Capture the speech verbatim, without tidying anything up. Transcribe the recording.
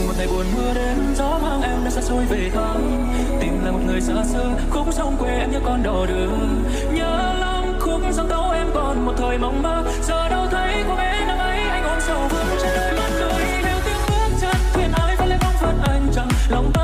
một ngày buồn mưa đến, gió mang em đã xa xôi về thăm. Tìm lại một người xa xưa, khúc sông quê em nhớ con đò đưa. Nhớ lắm khúc sông tấu em còn một thời mộng mơ, giờ đâu thấy cô bé năm ấy anh ôm sầu vương trên đôi mắt tôi. Theo tiếng bước chân thuyền ái vẫn lên bóng phật anh chẳng lòng